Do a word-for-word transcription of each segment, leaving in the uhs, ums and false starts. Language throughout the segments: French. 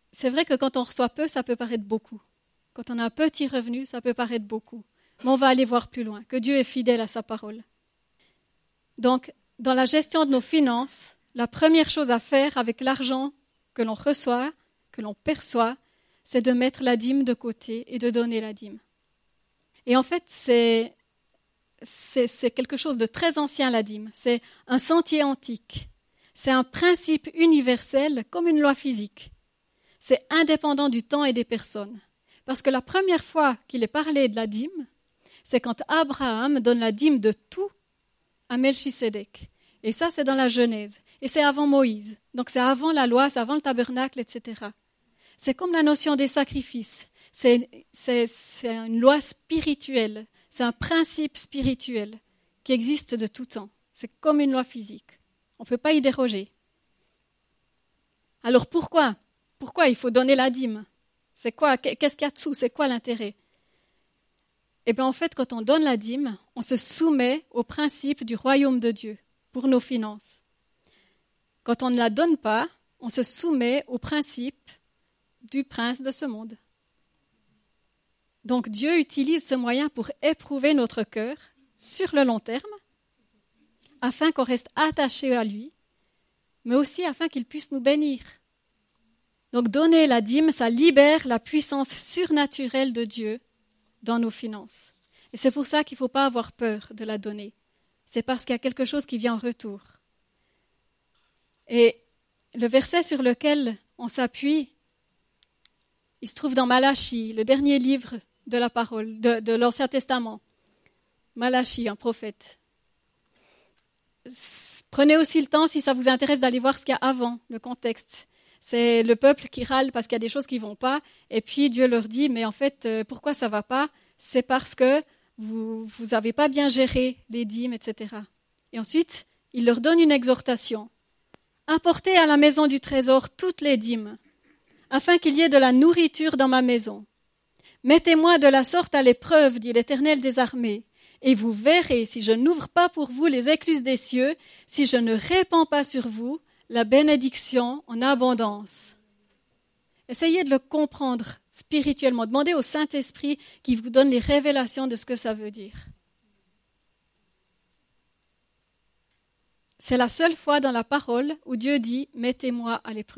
c'est vrai que quand on reçoit peu, ça peut paraître beaucoup. Quand on a un petit revenu, ça peut paraître beaucoup. Mais on va aller voir plus loin, que Dieu est fidèle à sa parole. Donc, dans la gestion de nos finances, la première chose à faire avec l'argent que l'on reçoit, que l'on perçoit, c'est de mettre la dîme de côté et de donner la dîme. Et en fait, c'est, c'est, c'est quelque chose de très ancien, la dîme. C'est un sentier antique. C'est un principe universel comme une loi physique. C'est indépendant du temps et des personnes. Parce que la première fois qu'il est parlé de la dîme, c'est quand Abraham donne la dîme de tout à Melchisédek. Et ça, c'est dans la Genèse. Et c'est avant Moïse. Donc c'est avant la loi, c'est avant le tabernacle, et cetera. C'est comme la notion des sacrifices. C'est, c'est, c'est une loi spirituelle. C'est un principe spirituel qui existe de tout temps. C'est comme une loi physique. On ne peut pas y déroger. Alors pourquoi Pourquoi il faut donner la dîme? C'est quoi? Qu'est-ce qu'il y a dessous? C'est quoi l'intérêt? Eh bien, en fait, quand on donne la dîme, on se soumet au principe du royaume de Dieu pour nos finances. Quand on ne la donne pas, on se soumet au principe du prince de ce monde. Donc Dieu utilise ce moyen pour éprouver notre cœur sur le long terme, afin qu'on reste attaché à lui, mais aussi afin qu'il puisse nous bénir. Donc donner la dîme, ça libère la puissance surnaturelle de Dieu dans nos finances. Et c'est pour ça qu'il ne faut pas avoir peur de la donner. C'est parce qu'il y a quelque chose qui vient en retour. Et le verset sur lequel on s'appuie, il se trouve dans Malachie, le dernier livre de la parole, de, de l'Ancien Testament. Malachie, un prophète. Prenez aussi le temps, si ça vous intéresse, d'aller voir ce qu'il y a avant, le contexte. C'est le peuple qui râle parce qu'il y a des choses qui ne vont pas, et puis Dieu leur dit, mais en fait, euh, pourquoi ça ne va pas? C'est parce que vous n'avez pas bien géré les dîmes, et cetera. Et ensuite, il leur donne une exhortation. Apportez à la maison du trésor toutes les dîmes, afin qu'il y ait de la nourriture dans ma maison. Mettez-moi de la sorte à l'épreuve, dit l'Éternel des armées, et vous verrez si je n'ouvre pas pour vous les écluses des cieux, si je ne répands pas sur vous la bénédiction en abondance. Essayez de le comprendre spirituellement. Demandez au Saint-Esprit qui vous donne les révélations de ce que ça veut dire. C'est la seule fois dans la parole où Dieu dit « Mettez-moi à l'épreuve ».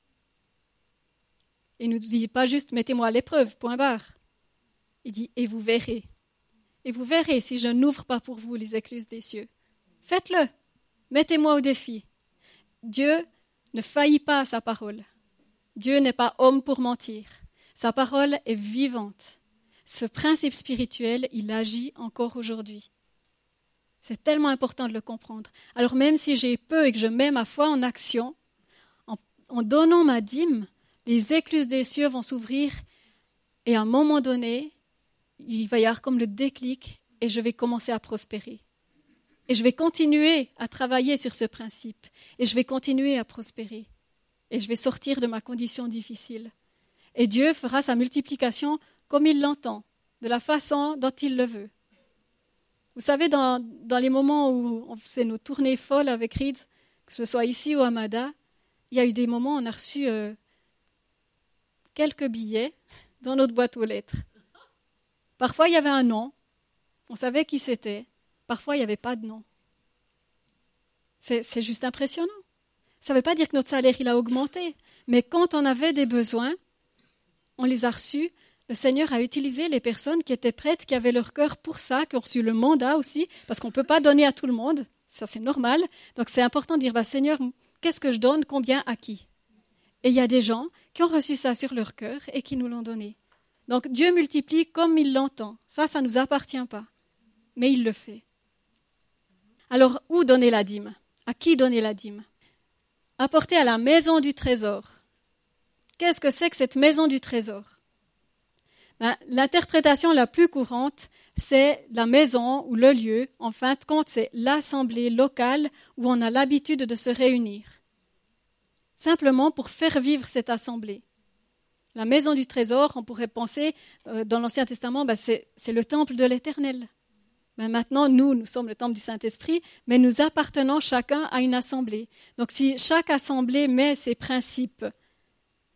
Il ne nous dit pas juste « Mettez-moi à l'épreuve », point barre. Il dit « Et vous verrez ». Et vous verrez si je n'ouvre pas pour vous les écluses des cieux. Faites-le. Mettez-moi au défi. Dieu ne faillit pas à sa parole. Dieu n'est pas homme pour mentir. Sa parole est vivante. Ce principe spirituel, il agit encore aujourd'hui. C'est tellement important de le comprendre. Alors même si j'ai peu et que je mets ma foi en action, en, en donnant ma dîme, les écluses des cieux vont s'ouvrir et à un moment donné, il va y avoir comme le déclic et je vais commencer à prospérer. Et je vais continuer à travailler sur ce principe. Et je vais continuer à prospérer. Et je vais sortir de ma condition difficile. Et Dieu fera sa multiplication comme il l'entend, de la façon dont il le veut. Vous savez, dans, dans les moments où on faisait nos tournées folles avec Reed, que ce soit ici ou à Mada, il y a eu des moments où on a reçu euh, quelques billets dans notre boîte aux lettres. Parfois, il y avait un nom, on savait qui c'était. Parfois, il n'y avait pas de nom. C'est, c'est juste impressionnant. Ça ne veut pas dire que notre salaire il a augmenté, mais quand on avait des besoins, on les a reçus. Le Seigneur a utilisé les personnes qui étaient prêtes, qui avaient leur cœur pour ça, qui ont reçu le mandat aussi, parce qu'on ne peut pas donner à tout le monde, ça c'est normal. Donc c'est important de dire, bah, Seigneur, qu'est-ce que je donne, combien, à qui? Et il y a des gens qui ont reçu ça sur leur cœur et qui nous l'ont donné. Donc Dieu multiplie comme il l'entend. Ça, ça ne nous appartient pas, mais il le fait. Alors, où donner la dîme? À qui donner la dîme? Apporter à la maison du trésor. Qu'est-ce que c'est que cette maison du trésor? Ben, l'interprétation la plus courante, c'est la maison ou le lieu. En fin de compte, c'est l'assemblée locale où on a l'habitude de se réunir. Simplement pour faire vivre cette assemblée. La maison du trésor, on pourrait penser, euh, dans l'Ancien Testament, ben c'est, c'est le temple de l'Éternel. Ben maintenant, nous, nous sommes le temple du Saint-Esprit, mais nous appartenons chacun à une assemblée. Donc si chaque assemblée met ses principes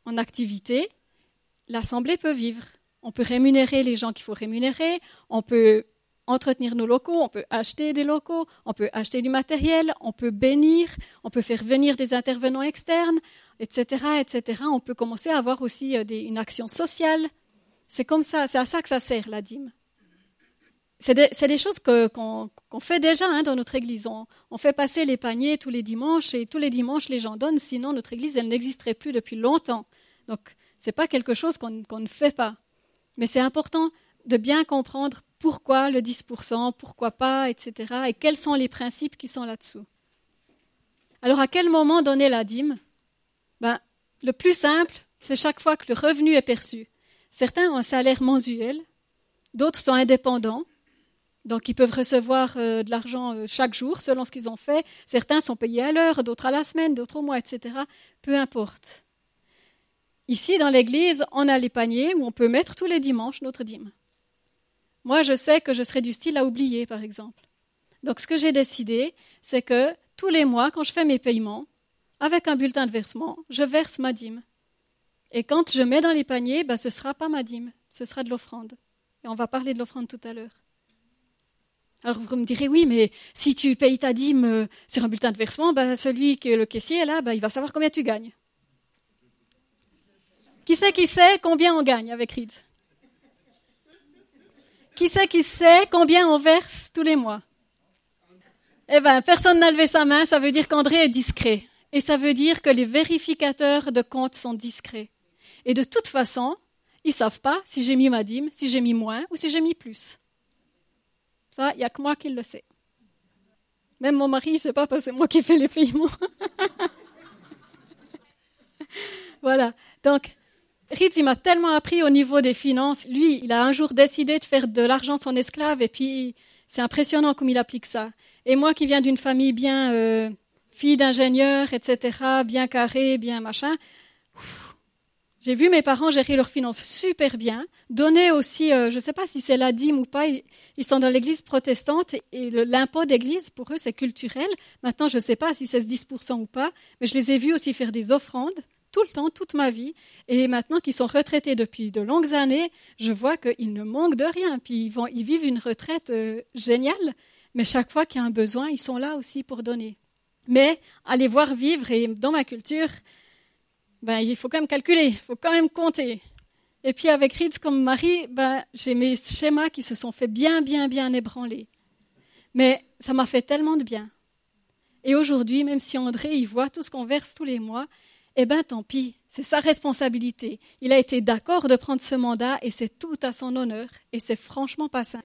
en activité, l'Assemblée peut vivre. On peut rémunérer les gens qu'il faut rémunérer, on peut entretenir nos locaux, on peut acheter des locaux, on peut acheter du matériel, on peut bénir, on peut faire venir des intervenants externes, et cetera, et cetera. On peut commencer à avoir aussi des, une action sociale. C'est comme ça, c'est à ça que ça sert, la dîme. C'est des, c'est des choses que, qu'on, qu'on fait déjà hein, dans notre église. On, on fait passer les paniers tous les dimanches et tous les dimanches les gens donnent, sinon notre église elle n'existerait plus depuis longtemps. Donc c'est pas quelque chose qu'on, qu'on ne fait pas. Mais c'est important de bien comprendre pourquoi le dix pour cent, pourquoi pas, et cetera. Et quels sont les principes qui sont là-dessous. Alors à quel moment donner la dîme ? Ben, le plus simple, c'est chaque fois que le revenu est perçu. Certains ont un salaire mensuel, d'autres sont indépendants. Donc, ils peuvent recevoir euh, de l'argent euh, chaque jour, selon ce qu'ils ont fait. Certains sont payés à l'heure, d'autres à la semaine, d'autres au mois, et cetera. Peu importe. Ici, dans l'église, on a les paniers où on peut mettre tous les dimanches notre dîme. Moi, je sais que je serais du style à oublier, par exemple. Donc, ce que j'ai décidé, c'est que tous les mois, quand je fais mes paiements, avec un bulletin de versement, je verse ma dîme. Et quand je mets dans les paniers, ben, ce ne sera pas ma dîme, ce sera de l'offrande. Et on va parler de l'offrande tout à l'heure. Alors vous me direz, oui, mais si tu payes ta dîme euh, sur un bulletin de versement, ben, celui qui est le caissier, là, ben, il va savoir combien tu gagnes. Qui sait qui sait combien on gagne avec Reed ? Qui sait qui sait combien on verse tous les mois ? Eh bien, personne n'a levé sa main, ça veut dire qu'André est discret. Et ça veut dire que les vérificateurs de comptes sont discrets. Et de toute façon, ils ne savent pas si j'ai mis ma dîme, si j'ai mis moins ou si j'ai mis plus. Ça, il n'y a que moi qui le sais. Même mon mari ne sait pas parce que c'est moi qui fais les paiements. Voilà. Donc, Reed, il m'a tellement appris au niveau des finances. Lui, il a un jour décidé de faire de l'argent son esclave et puis c'est impressionnant comme il applique ça. Et moi qui viens d'une famille bien euh, fille d'ingénieur, et cetera, bien carrée, bien machin, j'ai vu mes parents gérer leurs finances super bien, donner aussi, euh, je ne sais pas si c'est la dîme ou pas, ils, ils sont dans l'église protestante et le, l'impôt d'église, pour eux, c'est culturel. Maintenant, je ne sais pas si c'est ce dix pour cent ou pas, mais je les ai vus aussi faire des offrandes tout le temps, toute ma vie. Et maintenant qu'ils sont retraités depuis de longues années, je vois qu'ils ne manquent de rien. Puis ils, vont, ils vivent une retraite euh, géniale, mais chaque fois qu'il y a un besoin, ils sont là aussi pour donner. Mais à les voir vivre, et dans ma culture, ben, il faut quand même calculer, il faut quand même compter. Et puis avec Reed comme mari, ben, j'ai mes schémas qui se sont fait bien, bien, bien ébranler. Mais ça m'a fait tellement de bien. Et aujourd'hui, même si André il voit tout ce qu'on verse tous les mois, eh ben tant pis, c'est sa responsabilité. Il a été d'accord de prendre ce mandat et c'est tout à son honneur. Et c'est franchement pas simple.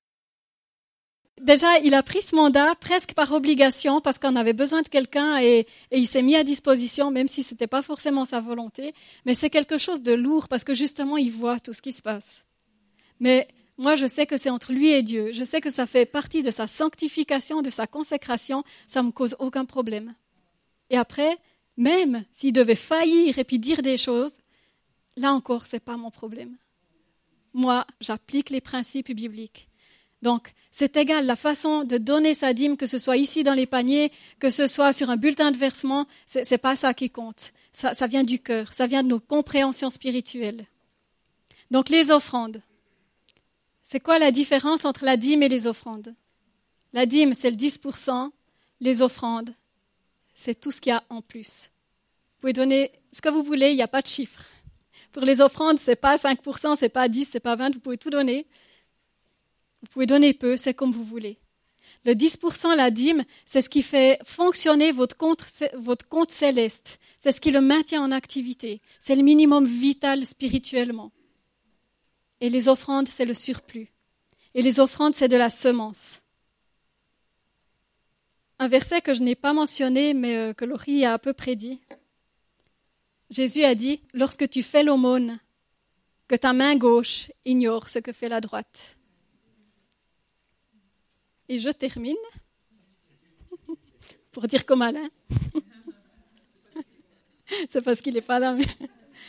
Déjà, il a pris ce mandat presque par obligation parce qu'on avait besoin de quelqu'un et, et il s'est mis à disposition, même si ce n'était pas forcément sa volonté. Mais c'est quelque chose de lourd parce que justement, il voit tout ce qui se passe. Mais moi, je sais que c'est entre lui et Dieu. Je sais que ça fait partie de sa sanctification, de sa consécration. Ça ne me cause aucun problème. Et après, même s'il devait faillir et puis dire des choses, là encore, ce n'est pas mon problème. Moi, j'applique les principes bibliques. Donc, c'est égal, la façon de donner sa dîme, que ce soit ici dans les paniers, que ce soit sur un bulletin de versement, ce n'est pas ça qui compte. Ça, ça vient du cœur, ça vient de nos compréhensions spirituelles. Donc, les offrandes. C'est quoi la différence entre la dîme et les offrandes ? La dîme, c'est le dix pour cent. Les offrandes, c'est tout ce qu'il y a en plus. Vous pouvez donner ce que vous voulez, il n'y a pas de chiffre. Pour les offrandes, ce n'est pas cinq pour cent, ce n'est pas dix, ce n'est pas vingt, vous pouvez tout donner. Vous pouvez donner peu, c'est comme vous voulez. Le dix pour cent, la dîme, c'est ce qui fait fonctionner votre compte, votre compte céleste. C'est ce qui le maintient en activité. C'est le minimum vital spirituellement. Et les offrandes, c'est le surplus. Et les offrandes, c'est de la semence. Un verset que je n'ai pas mentionné, mais que Laurie a à peu près dit. Jésus a dit, « Lorsque tu fais l'aumône, que ta main gauche ignore ce que fait la droite. » Et je termine pour dire comme Alain. C'est parce qu'il n'est pas là. Mais...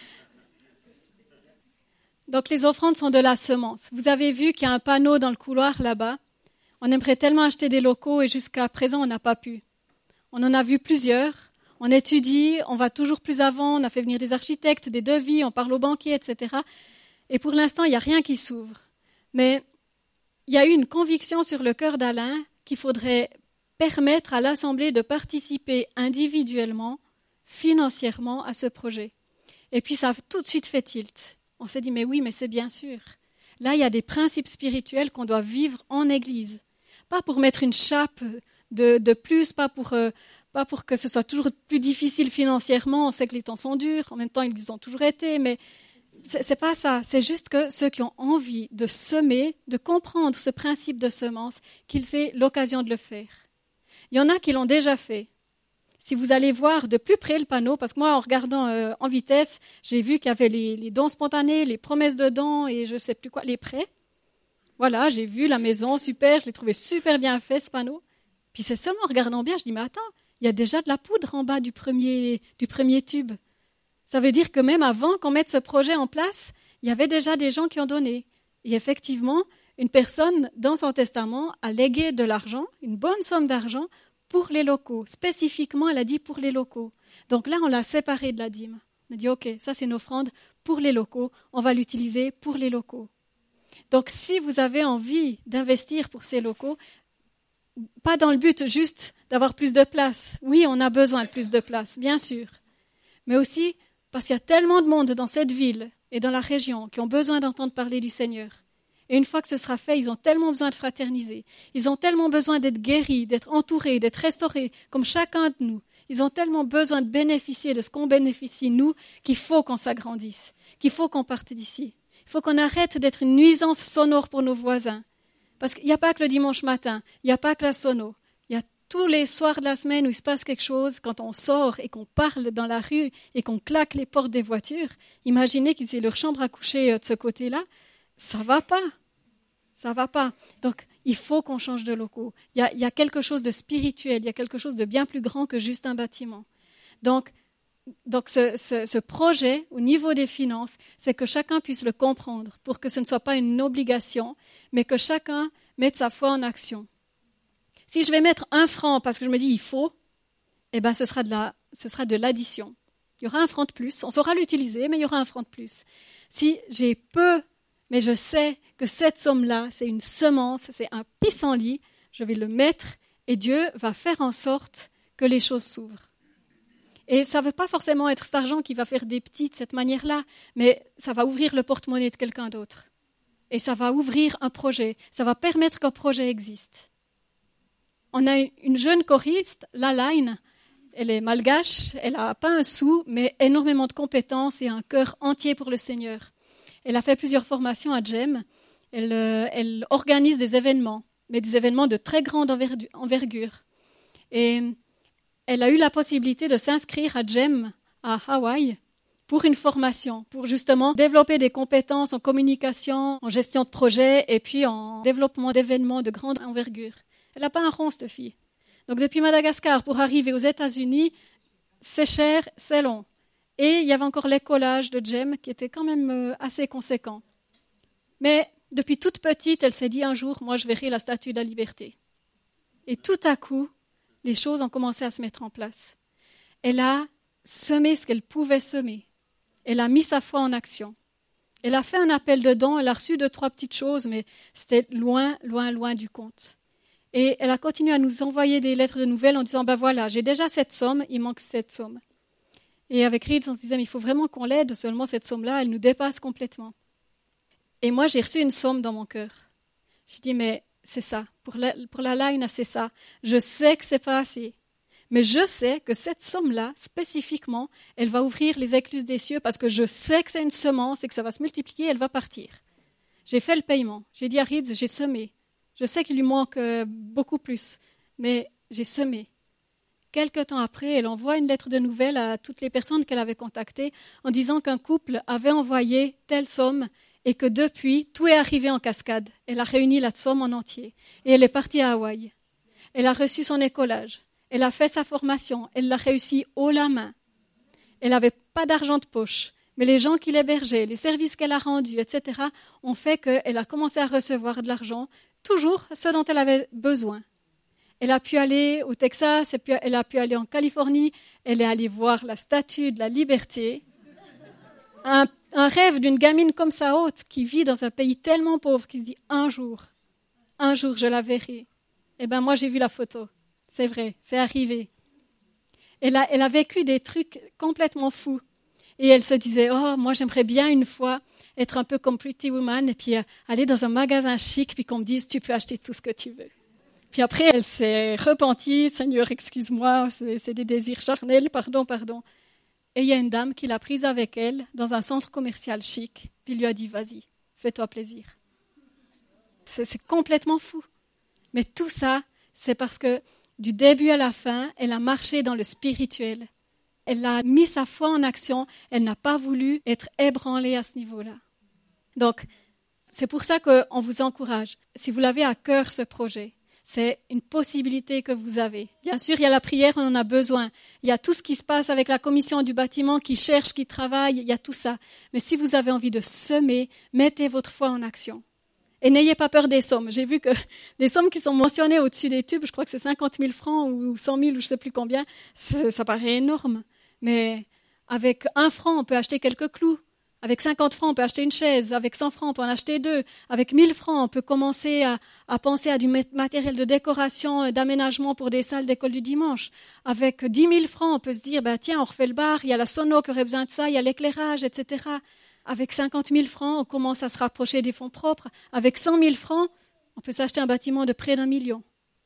Donc les offrandes sont de la semence. Vous avez vu qu'il y a un panneau dans le couloir là-bas. On aimerait tellement acheter des locaux et jusqu'à présent on n'a pas pu. On en a vu plusieurs. On étudie, on va toujours plus avant, on a fait venir des architectes, des devis, on parle aux banquiers, et cetera. Et pour l'instant, il n'y a rien qui s'ouvre. Mais il y a eu une conviction sur le cœur d'Alain qu'il faudrait permettre à l'Assemblée de participer individuellement, financièrement à ce projet. Et puis ça a tout de suite fait tilt. On s'est dit, mais oui, mais c'est bien sûr. Là, il y a des principes spirituels qu'on doit vivre en Église. Pas pour mettre une chape de, de plus, pas pour, euh, pas pour que ce soit toujours plus difficile financièrement. On sait que les temps sont durs, en même temps, ils ont toujours été, mais c'est, c'est pas ça. C'est juste que ceux qui ont envie de semer, de comprendre ce principe de semence, qu'ils aient l'occasion de le faire. Il y en a qui l'ont déjà fait. Si vous allez voir de plus près le panneau, parce que moi, en regardant euh, en vitesse, j'ai vu qu'il y avait les, les dons spontanés, les promesses de dons et je ne sais plus quoi, les prêts. Voilà, j'ai vu la maison, super, je l'ai trouvé super bien fait, ce panneau. Puis c'est seulement en regardant bien, je dis, mais attends, il y a déjà de la poudre en bas du premier, du premier tube. Ça veut dire que même avant qu'on mette ce projet en place, il y avait déjà des gens qui ont donné. Et effectivement, une personne, dans son testament, a légué de l'argent, une bonne somme d'argent, pour les locaux. Spécifiquement, elle a dit pour les locaux. Donc là, on l'a séparé de la dîme. On a dit, OK, ça c'est une offrande pour les locaux. On va l'utiliser pour les locaux. Donc si vous avez envie d'investir pour ces locaux, pas dans le but juste d'avoir plus de place. Oui, on a besoin de plus de place, bien sûr. Mais aussi parce qu'il y a tellement de monde dans cette ville et dans la région qui ont besoin d'entendre parler du Seigneur. Et une fois que ce sera fait, ils ont tellement besoin de fraterniser. Ils ont tellement besoin d'être guéris, d'être entourés, d'être restaurés, comme chacun de nous. Ils ont tellement besoin de bénéficier de ce qu'on bénéficie, nous, qu'il faut qu'on s'agrandisse, qu'il faut qu'on parte d'ici. Il faut qu'on arrête d'être une nuisance sonore pour nos voisins. Parce qu'il n'y a pas que le dimanche matin, il n'y a pas que la sono. Il y a tous les soirs de la semaine où il se passe quelque chose, quand on sort et qu'on parle dans la rue et qu'on claque les portes des voitures. Imaginez qu'ils aient leur chambre à coucher de ce côté-là. Ça ne va pas. Ça ne va pas. Donc, il faut qu'on change de locaux. Il y a, il y a quelque chose de spirituel, il y a quelque chose de bien plus grand que juste un bâtiment. Donc, donc ce, ce, ce projet, au niveau des finances, c'est que chacun puisse le comprendre pour que ce ne soit pas une obligation, mais que chacun mette sa foi en action. Si je vais mettre un franc parce que je me dis il faut, eh ben ce sera de la, ce sera de l'addition. Il y aura un franc de plus. On saura l'utiliser, mais il y aura un franc de plus. Si j'ai peu, mais je sais que cette somme-là, c'est une semence, c'est un pissenlit, je vais le mettre et Dieu va faire en sorte que les choses s'ouvrent. Et ça ne veut pas forcément être cet argent qui va faire des petits de cette manière-là, mais ça va ouvrir le porte-monnaie de quelqu'un d'autre. Et ça va ouvrir un projet, ça va permettre qu'un projet existe. On a une jeune choriste, Laline, elle est malgache, elle n'a pas un sou, mais énormément de compétences et un cœur entier pour le Seigneur. Elle a fait plusieurs formations à Gem. Elle, euh, elle organise des événements, mais des événements de très grande envergure. Et elle a eu la possibilité de s'inscrire à Gem, à Hawaï, pour une formation, pour justement développer des compétences en communication, en gestion de projet et puis en développement d'événements de grande envergure. Elle n'a pas un rond, cette fille. Donc depuis Madagascar, pour arriver aux États-Unis, c'est cher, c'est long. Et il y avait encore l'écolage de Gem qui était quand même assez conséquent. Mais depuis toute petite, elle s'est dit un jour, moi je verrai la Statue de la Liberté. Et tout à coup, les choses ont commencé à se mettre en place. Elle a semé ce qu'elle pouvait semer. Elle a mis sa foi en action. Elle a fait un appel de dons, elle a reçu deux, trois petites choses, mais c'était loin, loin, loin du compte. Et elle a continué à nous envoyer des lettres de nouvelles en disant, ben voilà, j'ai déjà cette somme, il manque cette somme. Et avec Reed, on se disait, mais il faut vraiment qu'on l'aide, seulement cette somme-là, elle nous dépasse complètement. Et moi, j'ai reçu une somme dans mon cœur. J'ai dit, mais c'est ça, pour la, pour la line, c'est ça. Je sais que c'est pas assez, mais je sais que cette somme-là, spécifiquement, elle va ouvrir les écluses des cieux parce que je sais que c'est une semence et que ça va se multiplier, elle va partir. J'ai fait le paiement. J'ai dit à Reed, j'ai semé. Je sais qu'il lui manque beaucoup plus, mais j'ai semé. Quelque temps après, elle envoie une lettre de nouvelles à toutes les personnes qu'elle avait contactées en disant qu'un couple avait envoyé telle somme et que depuis, tout est arrivé en cascade. Elle a réuni la somme en entier et elle est partie à Hawaï. Elle a reçu son écolage. Elle a fait sa formation. Elle l'a réussi haut la main. Elle n'avait pas d'argent de poche, mais les gens qui l'hébergeaient, les services qu'elle a rendus, et cetera, ont fait qu'elle a commencé à recevoir de l'argent, toujours ce dont elle avait besoin. Elle a pu aller au Texas, elle a pu aller en Californie, elle est allée voir la statue de la liberté. Un, un rêve d'une gamine comme ça haute qui vit dans un pays tellement pauvre qui se dit un jour, un jour je la verrai. Eh bien moi j'ai vu la photo, c'est vrai, c'est arrivé. Elle a, elle a vécu des trucs complètement fous. Et elle se disait, oh, moi j'aimerais bien une fois être un peu comme Pretty Woman et puis euh, aller dans un magasin chic puis qu'on me dise, tu peux acheter tout ce que tu veux. Puis après, elle s'est repentie, Seigneur, excuse-moi, c'est, c'est des désirs charnels, pardon, pardon. Et il y a une dame qui l'a prise avec elle dans un centre commercial chic, puis lui a dit, vas-y, fais-toi plaisir. C'est, c'est complètement fou. Mais tout ça, c'est parce que du début à la fin, elle a marché dans le spirituel. Elle a mis sa foi en action, elle n'a pas voulu être ébranlée à ce niveau-là. Donc, c'est pour ça qu'on vous encourage. Si vous l'avez à cœur, ce projet, c'est une possibilité que vous avez. Bien sûr, il y a la prière, on en a besoin. Il y a tout ce qui se passe avec la commission du bâtiment qui cherche, qui travaille, il y a tout ça. Mais si vous avez envie de semer, mettez votre foi en action. Et n'ayez pas peur des sommes. J'ai vu que les sommes qui sont mentionnées au-dessus des tubes, je crois que c'est cinquante mille francs ou cent mille ou je ne sais plus combien, ça paraît énorme. Mais avec un franc, on peut acheter quelques clous. Avec cinquante francs, on peut acheter une chaise. Avec cent francs, on peut en acheter deux. Avec mille francs, on peut commencer à, à penser à du matériel de décoration, d'aménagement pour des salles d'école du dimanche. Avec dix mille francs, on peut se dire, bah, tiens, on refait le bar, il y a la sono qui aurait besoin de ça, il y a l'éclairage, et cetera. Avec cinquante mille francs, on commence à se rapprocher des fonds propres. Avec cent mille francs, on peut s'acheter un bâtiment de près d'un million.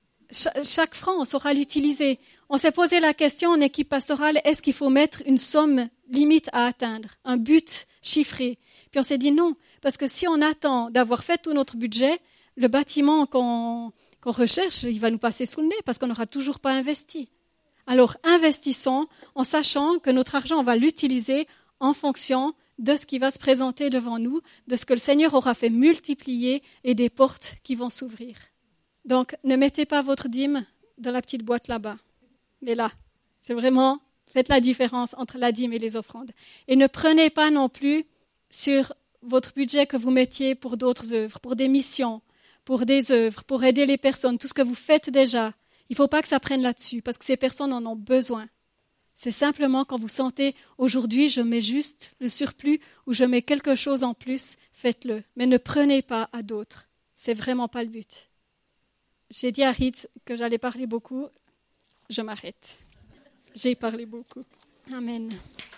Chaque franc, on saura l'utiliser. On s'est posé la question en équipe pastorale, est-ce qu'il faut mettre une somme limite à atteindre, un but chiffré? Puis on s'est dit non, parce que si on attend d'avoir fait tout notre budget, le bâtiment qu'on, qu'on recherche, il va nous passer sous le nez parce qu'on n'aura toujours pas investi. Alors investissons en sachant que notre argent, on va l'utiliser en fonction de ce qui va se présenter devant nous, de ce que le Seigneur aura fait multiplier et des portes qui vont s'ouvrir. Donc, ne mettez pas votre dîme dans la petite boîte là-bas. Mais là, c'est vraiment, faites la différence entre la dîme et les offrandes. Et ne prenez pas non plus sur votre budget que vous mettiez pour d'autres œuvres, pour des missions, pour des œuvres, pour aider les personnes, tout ce que vous faites déjà. Il ne faut pas que ça prenne là-dessus, parce que ces personnes en ont besoin. C'est simplement quand vous sentez, aujourd'hui, je mets juste le surplus ou je mets quelque chose en plus, faites-le. Mais ne prenez pas à d'autres. C'est vraiment pas le but. J'ai dit à Ritz que j'allais parler beaucoup. Je m'arrête. J'ai parlé beaucoup. Amen.